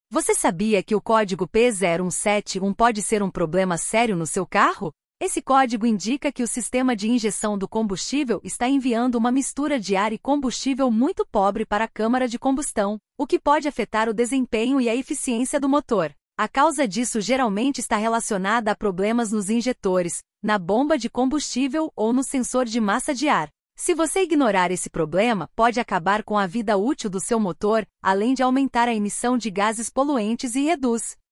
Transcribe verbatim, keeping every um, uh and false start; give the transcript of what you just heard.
Você sabia que o código P zero um sete um pode ser um problema sério no seu carro? Esse código indica que o sistema de injeção do combustível está enviando uma mistura de ar e combustível muito pobre para a câmara de combustão, o que pode afetar o desempenho e a eficiência do motor. A causa disso geralmente está relacionada a problemas nos injetores, na bomba de combustível ou no sensor de massa de ar. Se você ignorar esse problema, pode acabar com a vida útil do seu motor, além de aumentar a emissão de gases poluentes e reduz